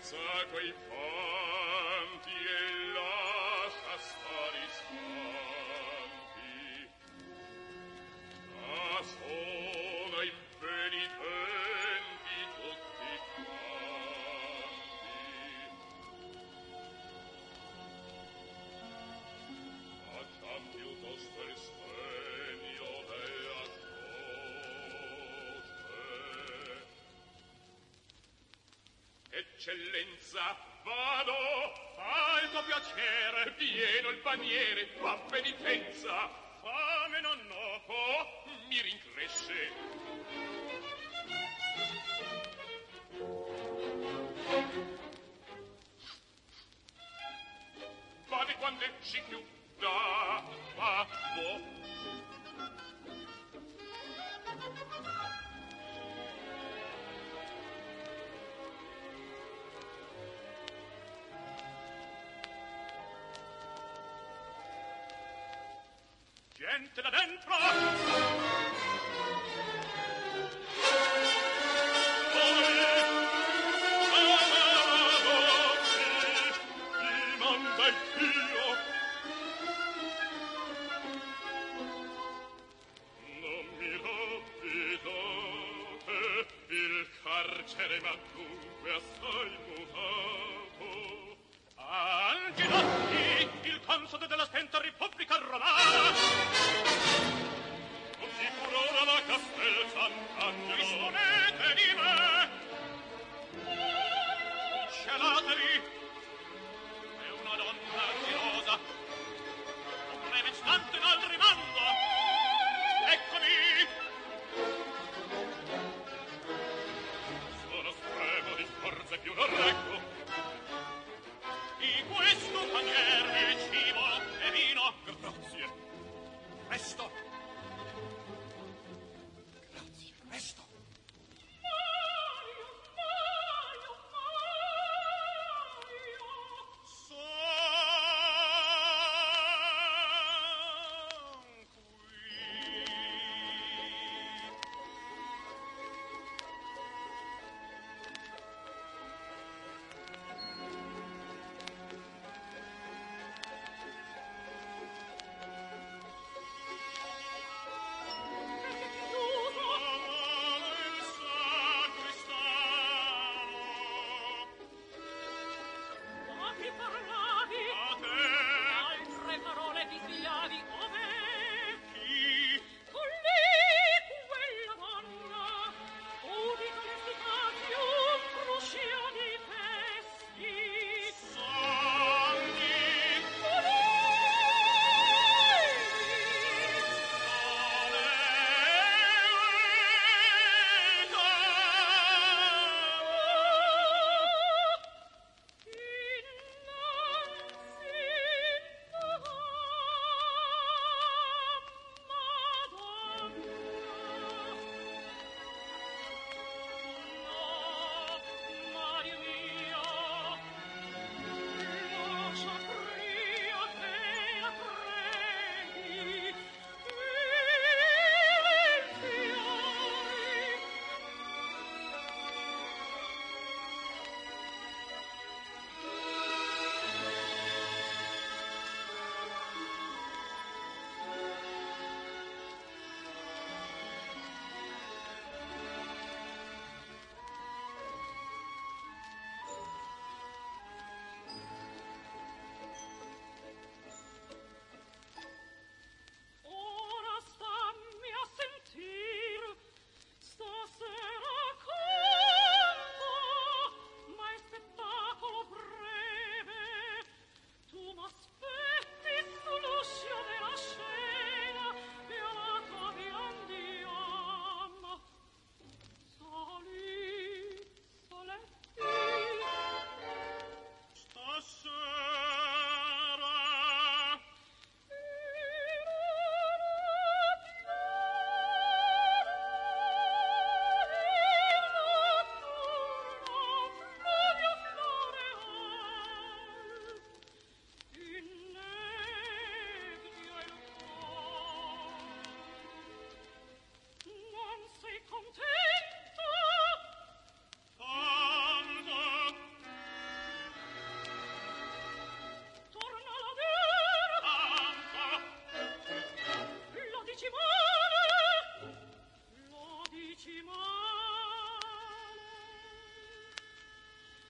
quei fanti e lascia stare i santi. Ah, sono i penitenti tutti quanti. Facciam piuttosto il segno della croce. Eccellenza, vado, alto piacere, pieno il paniere, fa penitenza, fame non noto, mi rincresce. Vade quando si chiuda, vado. Gente da dentro! Chi manda il Dio? Non mi rapidate, il carcere m'ha dunque assai mutato. Angilotti, il console della spenta Repubblica Romana. Così furora la Castel Sant'Angelo. Disponete di me.